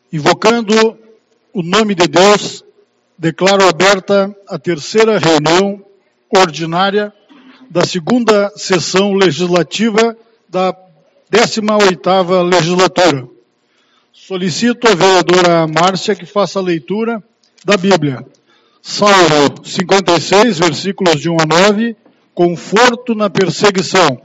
Invocando o nome de Deus, declaro aberta a terceira reunião ordinária da segunda sessão legislativa da 18ª legislatura. Solicito à vereadora Márcia que faça a leitura da Bíblia. Salmo 56, versículos de 1 a 9, conforto na perseguição.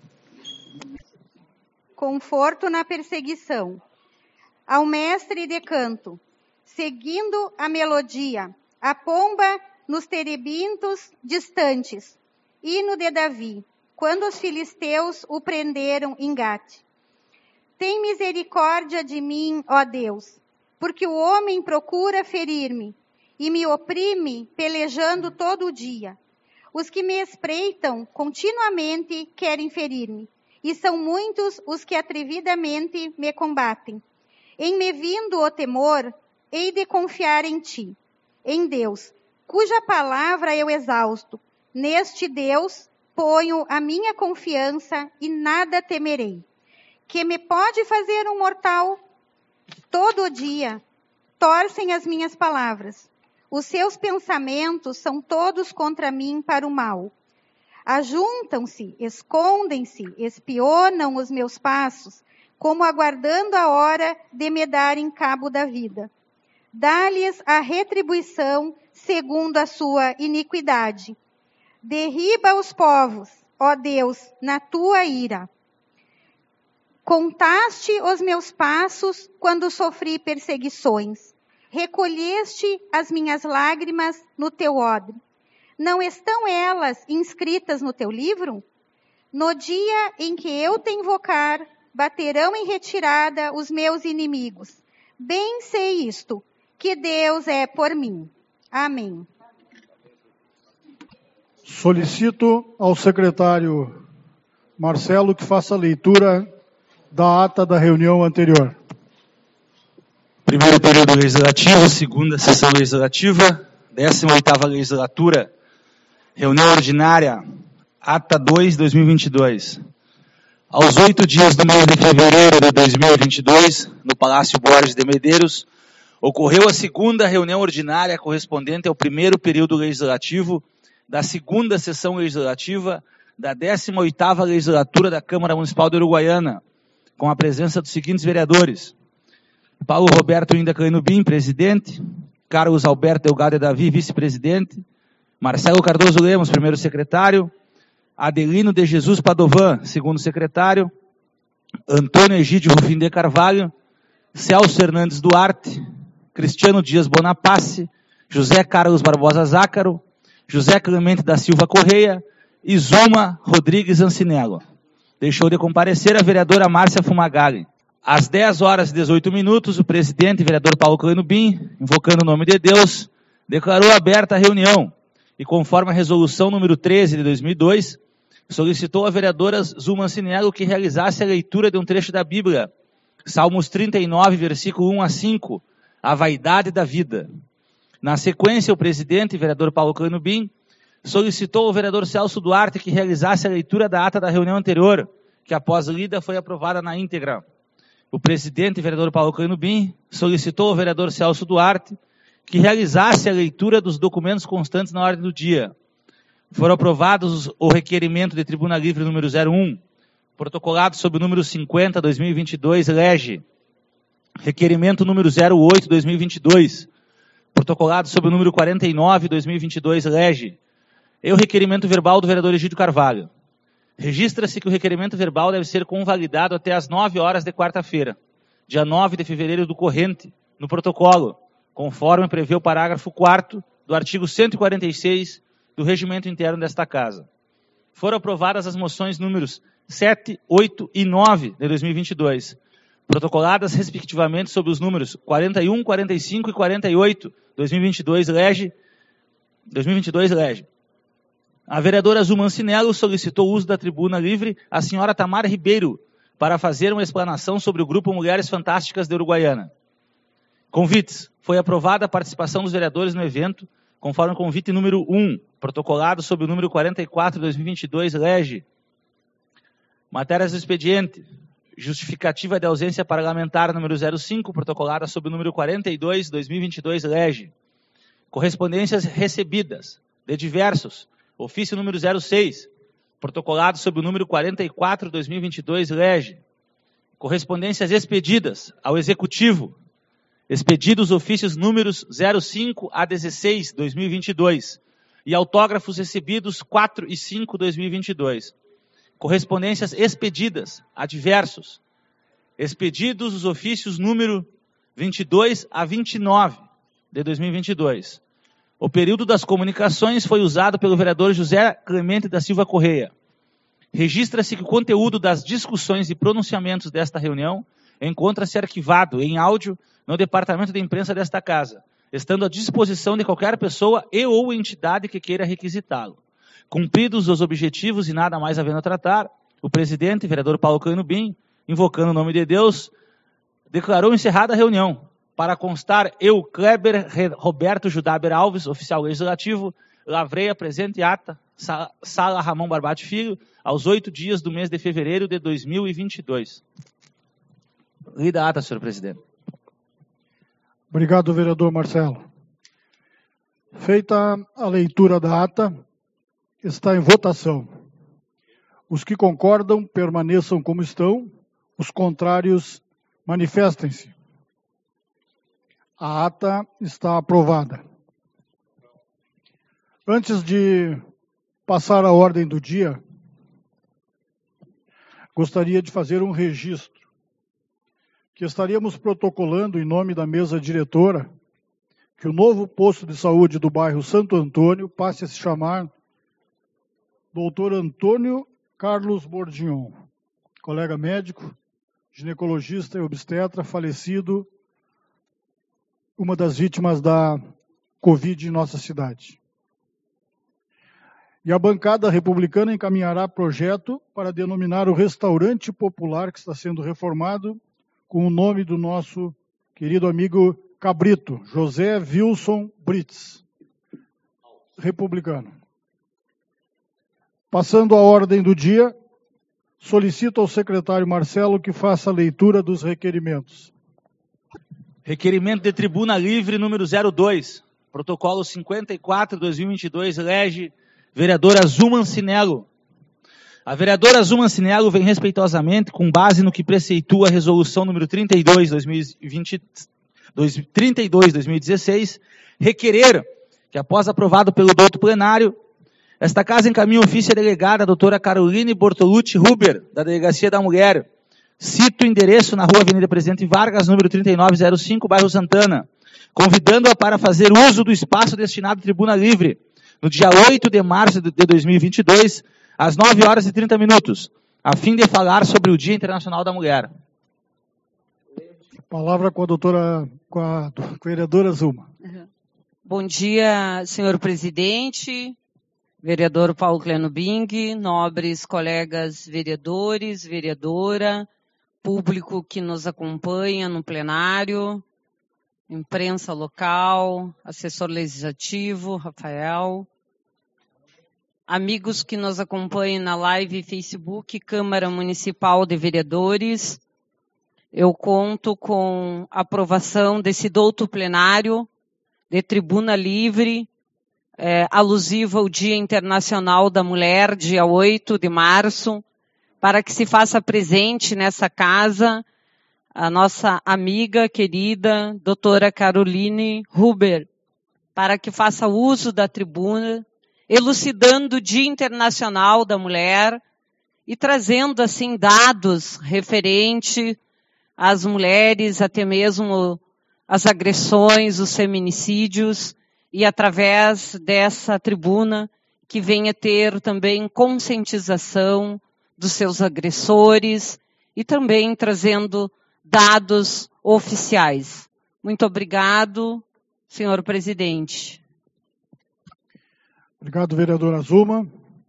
Conforto na perseguição. Ao mestre de canto, seguindo a melodia, a pomba nos terebintos distantes, hino de Davi, quando os filisteus o prenderam em Gate. Tem misericórdia de mim, ó Deus, porque o homem procura ferir-me e me oprime pelejando todo o dia. Os que me espreitam continuamente querem ferir-me, e são muitos os que atrevidamente me combatem. Em me vindo o temor, hei de confiar em ti, em Deus, cuja palavra eu exausto. Neste Deus ponho a minha confiança e nada temerei. Que me pode fazer um mortal? Todo dia torcem as minhas palavras. Os seus pensamentos são todos contra mim para o mal. Ajuntam-se, escondem-se, espionam os meus passos, como aguardando a hora de me darem cabo da vida. Dá-lhes a retribuição segundo a sua iniquidade. Derriba os povos, ó Deus, na tua ira. Contaste os meus passos quando sofri perseguições. Recolheste as minhas lágrimas no teu odre. Não estão elas inscritas no teu livro? No dia em que eu te invocar, baterão em retirada os meus inimigos. Bem sei isto, que Deus é por mim. Amém. Solicito ao secretário Marcelo que faça a leitura da ata da reunião anterior. Primeiro período legislativo, segunda sessão legislativa, 18ª legislatura, reunião ordinária, ata 2/2022. Aos 8 dias do mês de fevereiro de 2022, no Palácio Borges de Medeiros, ocorreu a segunda reunião ordinária correspondente ao primeiro período legislativo da segunda sessão legislativa da 18ª legislatura da Câmara Municipal de Uruguaiana, com a presença dos seguintes vereadores: Paulo Roberto Inda Clenubim, presidente; Carlos Alberto Delgado Davi, vice-presidente; Marcelo Cardoso Lemos, primeiro secretário; Adelino de Jesus Padovan, segundo secretário; Antônio Egídio Rufim de Carvalho; Celso Fernandes Duarte; Cristiano Dias Bonapace; José Carlos Barbosa Zácaro; José Clemente da Silva Correia e Zuma Rodrigues Ancinello. Deixou de comparecer a vereadora Márcia Fumagalli. Às 10h18, o presidente, vereador Paulo Clenubim, invocando o nome de Deus, declarou aberta a reunião e, conforme a resolução número 13 de 2002, solicitou a vereadora Zuma Ancinello que realizasse a leitura de um trecho da Bíblia, Salmos 39, versículo 1 a 5, a vaidade da vida. Na sequência, o presidente, vereador Paulo Clenubim, solicitou ao vereador Celso Duarte que realizasse a leitura da ata da reunião anterior, que após lida foi aprovada na íntegra. O presidente, vereador Paulo Clenubim, solicitou ao vereador Celso Duarte que realizasse a leitura dos documentos constantes na ordem do dia. Foram aprovados o requerimento de Tribuna Livre número 01, protocolado sob o número 50/2022, lege. Requerimento número 08/2022, protocolado sob o número 49/2022, lege. E o requerimento verbal do vereador Egídio Carvalho. Registra-se que o requerimento verbal deve ser convalidado até às 9h de quarta-feira, dia 9 de fevereiro do corrente, no protocolo, conforme prevê o parágrafo 4º do artigo 146 do regimento interno desta Casa. Foram aprovadas as moções números 7, 8 e 9 de 2022, protocoladas respectivamente sob os números 41, 45 e 48, 2022, lege. A vereadora Zuma Ancinello solicitou o uso da tribuna livre à senhora Tamara Ribeiro para fazer uma explanação sobre o Grupo Mulheres Fantásticas de Uruguaiana. Convites. Foi aprovada a participação dos vereadores no evento, conforme o convite número 1, protocolado sob o número 44 de 2022, lege. Matérias do expediente. justificativa de ausência parlamentar número 05, protocolada sob o número 42, 2022, lege. Correspondências recebidas de diversos, ofício número 06, protocolado sob o número 44, 2022, lege. Correspondências expedidas ao Executivo, expedidos ofícios números 05 a 16, 2022, e autógrafos recebidos 4 e 5, 2022. Correspondências expedidas a diversos, expedidos os ofícios número 22 a 29 de 2022. O período das comunicações foi usado pelo vereador José Clemente da Silva Correia. Registra-se que o conteúdo das discussões e pronunciamentos desta reunião encontra-se arquivado em áudio no departamento de imprensa desta casa, estando à disposição de qualquer pessoa e ou entidade que queira requisitá-lo. Cumpridos os objetivos e nada mais havendo a tratar, o presidente, vereador Paulo Clanubim, invocando o nome de Deus, declarou encerrada a reunião. Para constar, eu, Kleber Roberto Judaber Alves, oficial legislativo, lavrei a presente ata, Sala Ramon Barbati Filho, aos 8 dias do mês de fevereiro de 2022. Lida a ata, senhor presidente. Obrigado, vereador Marcelo. Feita a leitura da ata, está em votação. Os que concordam, permaneçam como estão. Os contrários, manifestem-se. A ata está aprovada. Antes de passar a ordem do dia, gostaria de fazer um registro, que estaríamos protocolando em nome da mesa diretora que o novo posto de saúde do bairro Santo Antônio passe a se chamar Dr. Antônio Carlos Bordignon, colega médico, ginecologista e obstetra, falecido, uma das vítimas da Covid em nossa cidade. E a bancada republicana encaminhará projeto para denominar o restaurante popular que está sendo reformado com o nome do nosso querido amigo Cabrito, José Wilson Brits, republicano. Passando a ordem do dia, solicito ao secretário Marcelo que faça a leitura dos requerimentos. Requerimento de tribuna livre número 02, protocolo 54/2022, lege vereadora Zuma Cinello. A vereadora Zuma Cinello vem respeitosamente, com base no que preceitua a resolução número 32/2016, requerer que, após aprovado pelo douto plenário, esta casa encaminhe ofício à delegada, a doutora Caroline Bortolucci Huber, da Delegacia da Mulher. Cito o endereço na rua Avenida Presidente Vargas, número 3905, bairro Santana, convidando-a para fazer uso do espaço destinado à tribuna livre, no dia 8 de março de 2022, às 9h30, a fim de falar sobre o Dia Internacional da Mulher. Palavra com a vereadora Zuma. Bom dia, senhor presidente, vereador Paulo Clanubim, nobres colegas vereadores, vereadora, público que nos acompanha no plenário, imprensa local, assessor legislativo, Rafael, amigos que nos acompanham na live Facebook, Câmara Municipal de Vereadores. Eu conto com a aprovação desse douto plenário de tribuna livre, alusiva ao Dia Internacional da Mulher, dia 8 de março, para que se faça presente nessa casa a nossa amiga querida, doutora Caroline Huber, para que faça uso da tribuna, elucidando o Dia Internacional da Mulher e trazendo, assim, dados referentes às mulheres, até mesmo as agressões, os feminicídios, e através dessa tribuna que venha ter também conscientização dos seus agressores e também trazendo dados oficiais. Muito obrigado, senhor presidente. Obrigado, vereadora Zuma.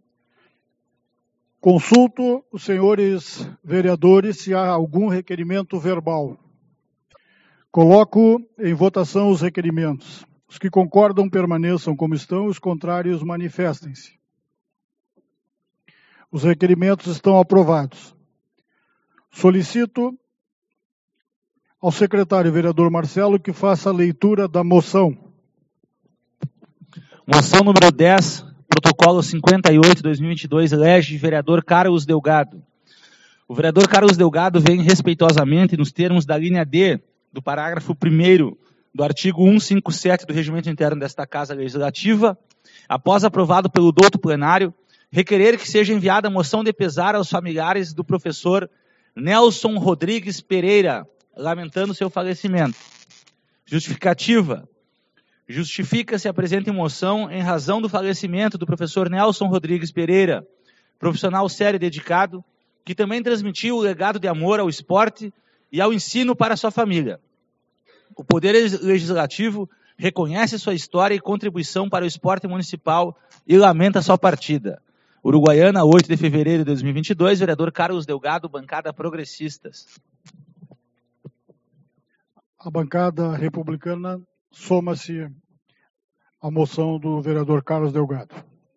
Consulto os senhores vereadores se há algum requerimento verbal. Coloco em votação os requerimentos. Os que concordam permaneçam como estão, os contrários manifestem-se. Os requerimentos estão aprovados. Solicito ao secretário vereador Marcelo que faça a leitura da moção. Moção número 10, protocolo 58/2022, elege vereador Carlos Delgado. O vereador Carlos Delgado vem respeitosamente, nos termos da linha D do parágrafo 1º do artigo 157 do Regimento Interno desta Casa Legislativa, após aprovado pelo douto plenário, requerer que seja enviada moção de pesar aos familiares do professor Nelson Rodrigues Pereira, lamentando seu falecimento. Justificativa. Justifica-se a presente moção em razão do falecimento do professor Nelson Rodrigues Pereira, profissional sério e dedicado, que também transmitiu o legado de amor ao esporte e ao ensino para sua família. O Poder Legislativo reconhece sua história e contribuição para o esporte municipal e lamenta sua partida. Uruguaiana, 8 de fevereiro de 2022, vereador Carlos Delgado, bancada Progressistas. A bancada republicana soma-se à moção do vereador Carlos Delgado.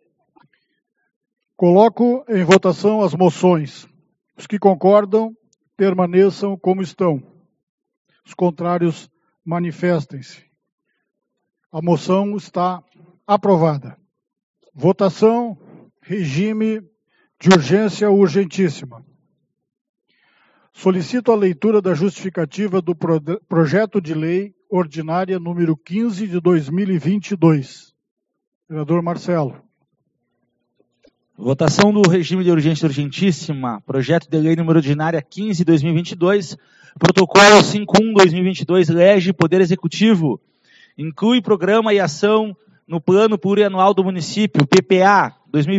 Coloco em votação as moções. Os que concordam, permaneçam como estão. Os contrários, manifestem-se. A moção está aprovada. Votação, regime de urgência urgentíssima. Solicito a leitura da justificativa do projeto de lei ordinária número 15 de 2022. Vereador Marcelo. Votação do regime de urgência urgentíssima, projeto de lei número ordinária 15 de 2022, protocolo 51/2022, lege Poder Executivo, inclui programa e ação no Plano Plurianual do Município, PPA,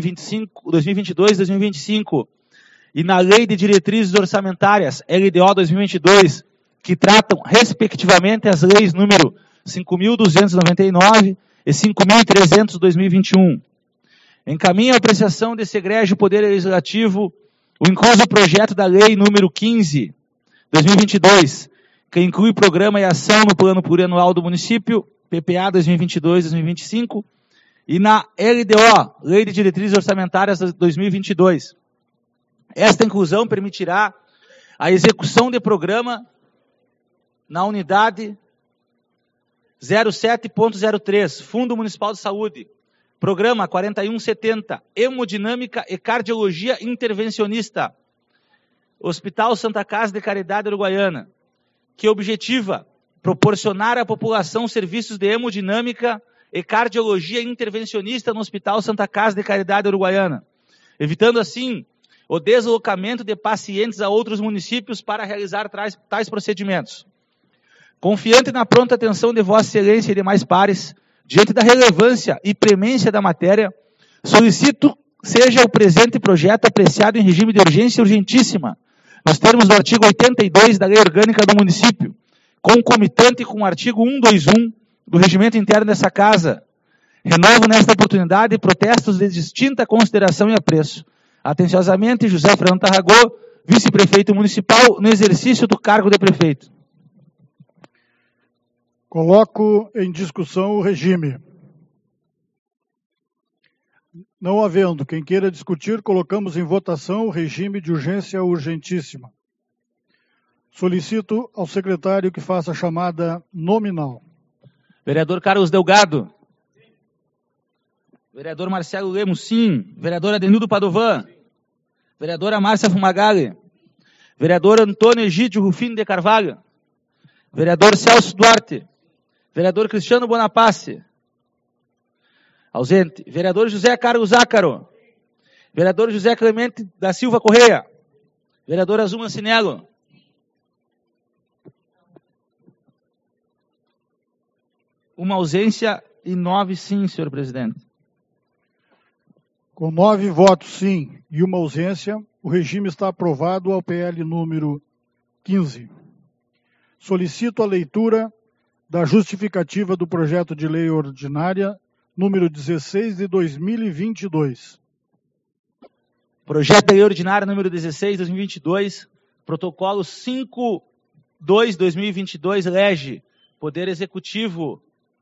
2022-2025, e na Lei de Diretrizes Orçamentárias, LDO 2022, que tratam, respectivamente, as leis número 5.299 e 5.300/2021. Encaminha a apreciação desse egrégio Poder Legislativo o incluso projeto da Lei número 15/2022, que inclui programa e ação no Plano Plurianual do Município, PPA 2022-2025, e na LDO, Lei de Diretrizes Orçamentárias 2022. Esta inclusão permitirá a execução de programa na unidade 07.03, Fundo Municipal de Saúde, programa 4170, Hemodinâmica e Cardiologia Intervencionista, Hospital Santa Casa de Caridade Uruguaiana, que objetiva proporcionar à população serviços de hemodinâmica e cardiologia intervencionista no Hospital Santa Casa de Caridade Uruguaiana, evitando assim o deslocamento de pacientes a outros municípios para realizar tais procedimentos. Confiante na pronta atenção de Vossa Excelência e demais pares, diante da relevância e premência da matéria, solicito seja o presente projeto apreciado em regime de urgência urgentíssima, nos termos do artigo 82 da Lei Orgânica do Município, concomitante com o artigo 121 do Regimento Interno dessa Casa. Renovo nesta oportunidade protestos de distinta consideração e apreço. Atenciosamente, José Fernando Tarragó, vice-prefeito municipal, no exercício do cargo de prefeito. Coloco em discussão o regime. Não havendo quem queira discutir, colocamos em votação o regime de urgência urgentíssima. Solicito ao secretário que faça a chamada nominal. Vereador Carlos Delgado. Vereador Marcelo Lemos, sim. Vereador Adenildo Padovan. Vereadora Márcia Fumagalli. Vereador Antônio Egídio Rufino de Carvalho. Vereador Celso Duarte. Vereador Cristiano Bonapace. Ausente. Vereador José Carlos Zácaro. Vereador José Clemente da Silva Correia. Vereador Azul Mancinello. Uma ausência e 9 sim, senhor presidente. Com 9 votos sim e uma ausência, o regime está aprovado ao PL número 15. Solicito a leitura da justificativa do projeto de lei ordinária número 16 de 2022. Projeto de lei ordinária número 16 de 2022, protocolo 5/2/2022, lege Poder Executivo.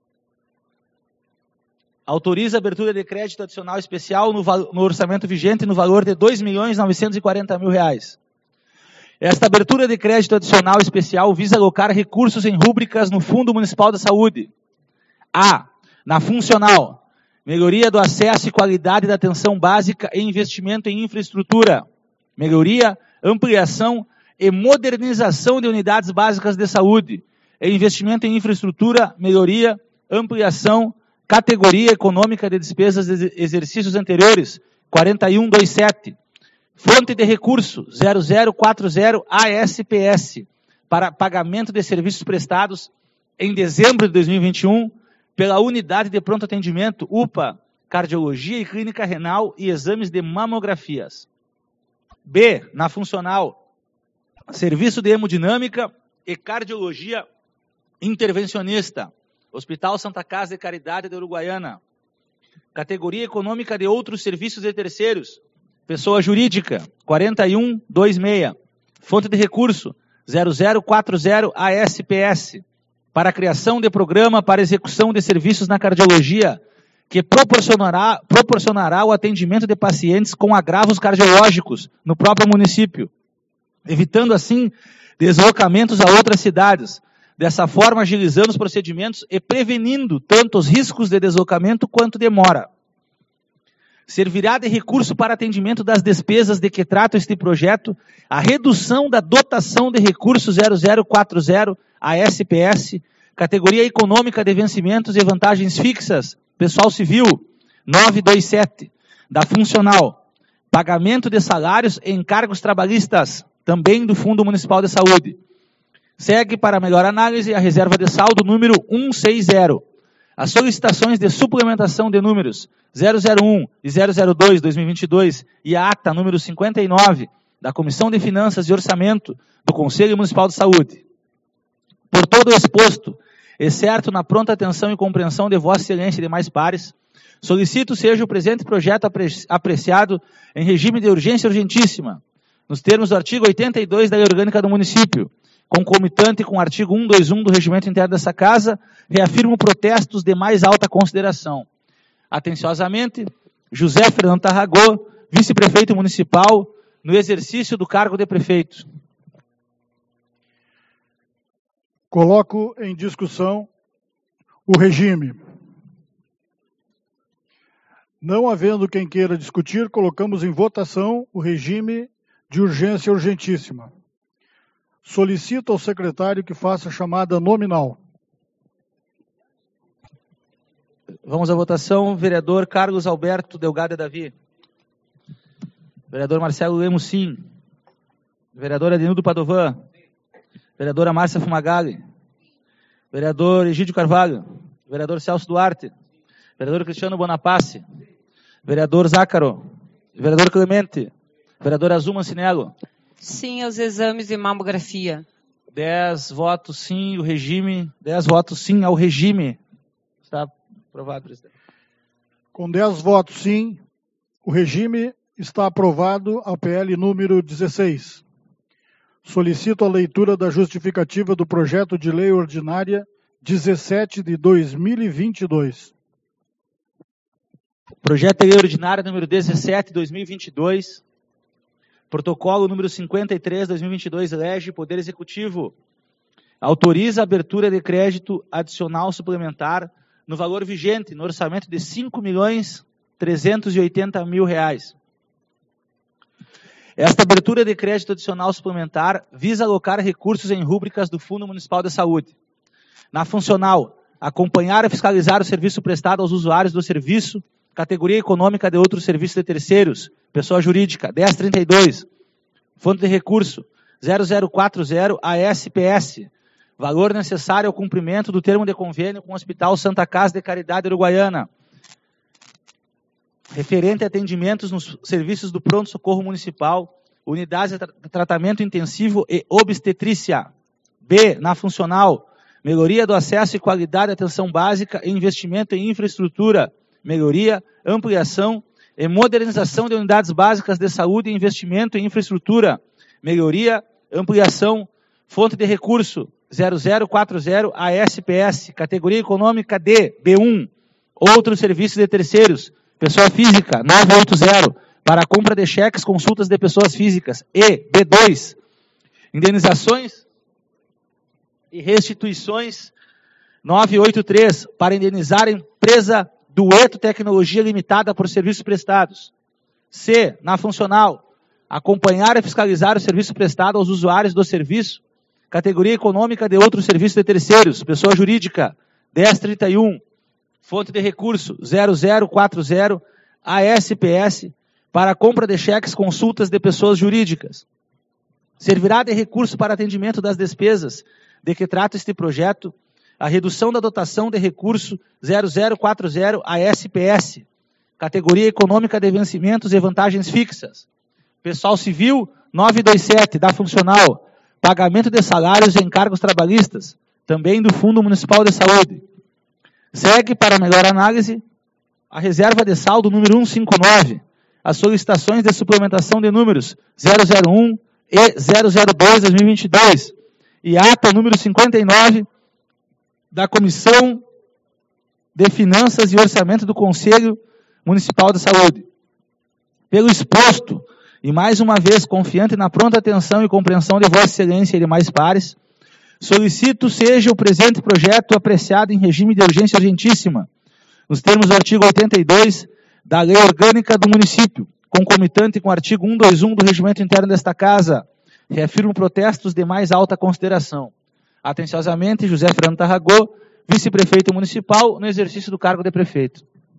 Autoriza a abertura de crédito adicional especial no orçamento vigente no valor de R$ 2.940.000. Esta abertura de crédito adicional especial visa alocar recursos em rúbricas no Fundo Municipal da Saúde. A. Na funcional, melhoria do acesso e qualidade da atenção básica e investimento em infraestrutura. Melhoria, ampliação e modernização de unidades básicas de saúde. E investimento em infraestrutura, melhoria, ampliação, categoria econômica de despesas de exercícios anteriores, 4127. Fonte de recurso, 0040 ASPS, para pagamento de serviços prestados em dezembro de 2021 pela Unidade de Pronto Atendimento, UPA, Cardiologia e Clínica Renal e exames de mamografias. B, na funcional, Serviço de Hemodinâmica e Cardiologia Intervencionista, Hospital Santa Casa de Caridade de Uruguaiana. Categoria econômica de outros serviços de terceiros, pessoa jurídica, 4126. Fonte de recurso, 0040 ASPS, para a criação de programa para execução de serviços na cardiologia, que proporcionará o atendimento de pacientes com agravos cardiológicos no próprio município, evitando assim deslocamentos a outras cidades, dessa forma agilizando os procedimentos e prevenindo tanto os riscos de deslocamento quanto demora. Servirá de recurso para atendimento das despesas de que trata este projeto a redução da dotação de recurso 0040 ASPS, categoria econômica de vencimentos e vantagens fixas, pessoal civil, 927, da funcional, pagamento de salários e encargos trabalhistas, também do Fundo Municipal de Saúde. Segue para melhor análise a reserva de saldo número 160. As solicitações de suplementação de números 001 e 002-2022 e a ata número 59 da Comissão de Finanças e Orçamento do Conselho Municipal de Saúde. Por todo o exposto, exceto na pronta atenção e compreensão de Vossa Excelência e demais pares, solicito seja o presente projeto apreciado em regime de urgência urgentíssima, nos termos do artigo 82 da Lei Orgânica do Município, concomitante com o artigo 121 do Regimento Interno dessa Casa, reafirmo protestos de mais alta consideração. Atenciosamente, José Fernando Tarragó, vice-prefeito municipal, no exercício do cargo de prefeito. Coloco em discussão o regime. Não havendo quem queira discutir, colocamos em votação o regime de urgência urgentíssima. Solicito ao secretário que faça a chamada nominal. Vamos à votação. Vereador Carlos Alberto Delgado Davi. Vereador Marcelo Lemos, sim. Vereador Adenildo Padovan. Vereadora Márcia Fumagalli. Vereador Egídio Carvalho. Vereador Celso Duarte. Vereador Cristiano Bonapace. Vereador Zácaro. Vereador Clemente. Vereador Azul Mancinello. Sim aos exames de mamografia. 10 votos sim, o regime. 10 votos sim ao regime. Está aprovado, presidente. Com 10 votos sim, o regime está aprovado ao PL número 16. Solicito a leitura da justificativa do projeto de lei ordinária 17 de 2022. Projeto de lei ordinária número 17 de 2022. Protocolo número 53, 2022, lege Poder Executivo. Autoriza a abertura de crédito adicional suplementar no valor vigente, no orçamento de R$ 5.380.000. Esta abertura de crédito adicional suplementar visa alocar recursos em rúbricas do Fundo Municipal de Saúde. Na funcional, acompanhar e fiscalizar o serviço prestado aos usuários do serviço, categoria econômica de outros serviços de terceiros, pessoa jurídica, 1032. Fonte de recurso, 0040 ASPS. Valor necessário ao cumprimento do termo de convênio com o Hospital Santa Casa de Caridade Uruguaiana. Referente a atendimentos nos serviços do pronto-socorro municipal, unidades de tratamento intensivo e obstetrícia. B, na funcional, melhoria do acesso e qualidade da atenção básica e investimento em infraestrutura, melhoria, ampliação e modernização de unidades básicas de saúde e investimento em infraestrutura, melhoria, ampliação, fonte de recurso, 0040 ASPS, categoria econômica D, B1, outros serviços de terceiros, pessoa física, 980, para a compra de cheques, consultas de pessoas físicas, e B2, Indenizações e restituições 983, para indenizar a empresa Dueto Tecnologia Limitada por serviços prestados. C, na funcional, acompanhar e fiscalizar o serviço prestado aos usuários do serviço, categoria econômica de outros serviços de terceiros, pessoa jurídica, 1031, fonte de recurso 0040 ASPS, para a compra de cheques consultas de pessoas jurídicas. Servirá de recurso para atendimento das despesas de que trata este projeto a redução da dotação de recurso 0040 ASPS, categoria econômica de vencimentos e vantagens fixas. Pessoal civil 927, da funcional, pagamento de salários e encargos trabalhistas, também do Fundo Municipal de Saúde. Segue, para melhor análise, a reserva de saldo número 159, as solicitações de suplementação de números 001 e 002-2022 e ata número 59 da Comissão de Finanças e Orçamento do Conselho Municipal de Saúde. Pelo exposto, e mais uma vez confiante na pronta atenção e compreensão de Vossa Excelência e demais pares, solicito seja o presente projeto apreciado em regime de urgência urgentíssima, nos termos do artigo 82 da Lei Orgânica do Município, concomitante com o artigo 121 do Regimento Interno desta Casa. Reafirmo protestos de mais alta consideração. Atenciosamente, José Fernando Tarragó, vice-prefeito municipal, no exercício do cargo de prefeito.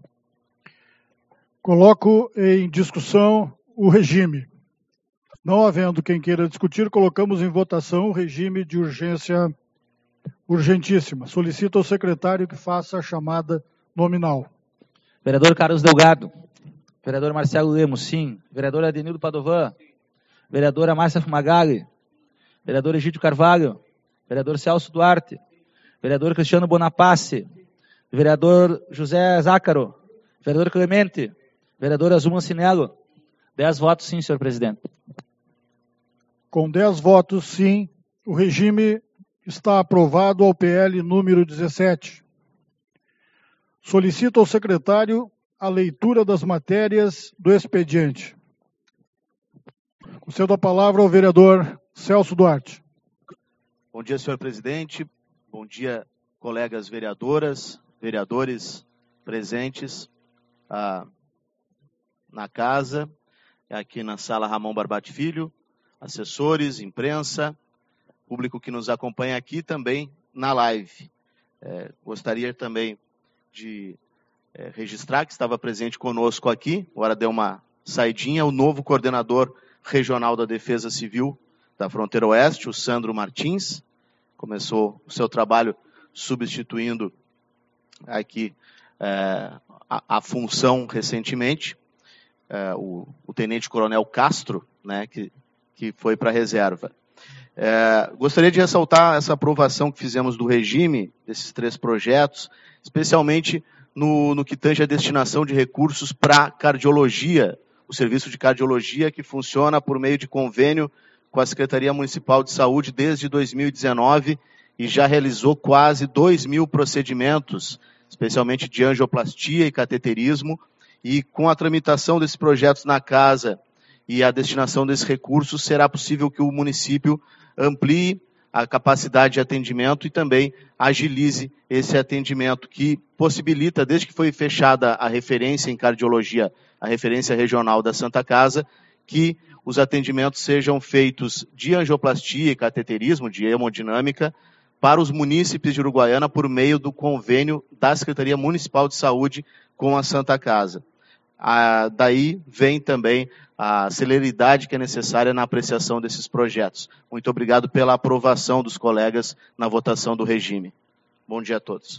Coloco em discussão o regime. Não havendo quem queira discutir, colocamos em votação o regime de urgência urgentíssima. Solicito ao secretário que faça a chamada nominal. Vereador Carlos Delgado. Vereador Marcelo Lemos, sim. Vereador Adenildo Padovan. Vereadora Márcia Fumagalli. Vereador Egídio Carvalho. Vereador Celso Duarte. Vereador Cristiano Bonapace. Vereador José Zácaro. Vereador Clemente. Vereador Azuma Cinello. 10 votos sim, senhor presidente. Com 10 votos sim, o regime está aprovado ao PL número 17. Solicito ao secretário a leitura das matérias do expediente. Concedo a palavra ao vereador Celso Duarte. Bom dia, senhor presidente. Bom dia, colegas vereadoras, vereadores presentes na casa, aqui na sala Ramon Barbati Filho, assessores, imprensa, público que nos acompanha aqui também na live. Gostaria também de registrar que estava presente conosco aqui, agora deu uma saidinha, o novo coordenador regional da Defesa Civil da Fronteira Oeste, o Sandro Martins, começou o seu trabalho substituindo aqui a função recentemente, o Tenente Coronel Castro, né, que foi para a reserva. Gostaria de ressaltar essa aprovação que fizemos do regime desses 3 projetos, especialmente no que tange a destinação de recursos para cardiologia, o serviço de cardiologia que funciona por meio de convênio com a Secretaria Municipal de Saúde desde 2019 e já realizou quase 2.000 procedimentos, especialmente de angioplastia e cateterismo, e com a tramitação desses projetos na casa e a destinação desses recursos, será possível que o município amplie a capacidade de atendimento e também agilize esse atendimento, que possibilita, desde que foi fechada a referência em cardiologia, a referência regional da Santa Casa, que os atendimentos sejam feitos de angioplastia e cateterismo, de hemodinâmica, para os munícipes de Uruguaiana por meio do convênio da Secretaria Municipal de Saúde com a Santa Casa. Daí vem também a celeridade que é necessária na apreciação desses projetos. Muito obrigado pela aprovação dos colegas na votação do regime. Bom dia a todos.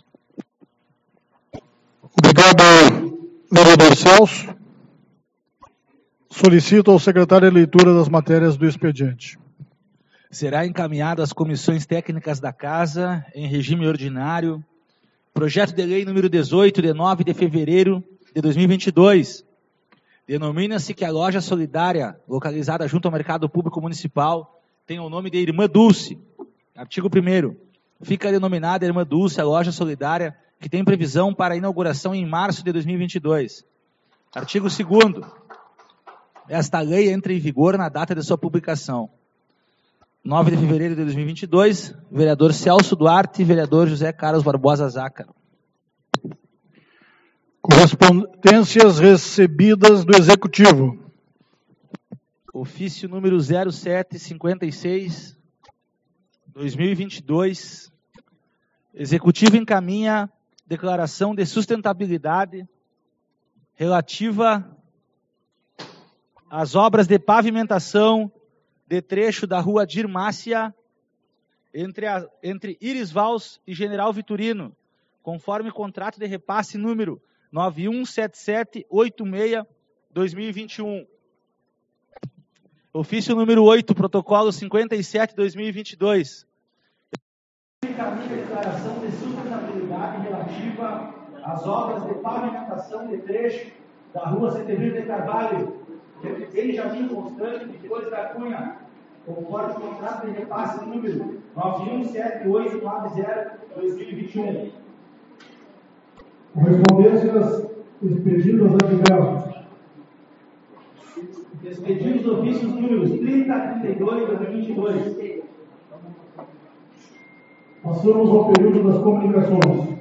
Obrigado, vereador Celso. Solicito ao secretário a leitura das matérias do expediente. Será encaminhado às comissões técnicas da Casa, em regime ordinário, projeto de lei número 18, de 9 de fevereiro de 2022. Denomina-se que a loja solidária, localizada junto ao Mercado Público Municipal, tem o nome de Irmã Dulce. Artigo 1º. Fica denominada Irmã Dulce a loja solidária, que tem previsão para a inauguração em março de 2022. Artigo 2º. Esta lei entra em vigor na data de sua publicação. 9 de fevereiro de 2022, vereador Celso Duarte e vereador José Carlos Barbosa Zácaro. Correspondências recebidas do Executivo. Ofício número 0756, 2022. Executivo encaminha declaração de sustentabilidade relativa às obras de pavimentação de trecho da rua Dirmácia entre Iris Vals e General Vitorino, conforme contrato de repasse número 917786-2021. Ofício número 8, protocolo 57-2022. Encaminha declaração de sustentabilidade relativa às obras de pavimentação de trecho da rua Severino de Carvalho, entre Benjamin Constante e Flores da Cunha, conforme o contrato de repasse número 917890-2021. Correspondências expedidas a diversos. Expedidos ofícios números 30 a 32 de 2022. Passamos ao período das comunicações.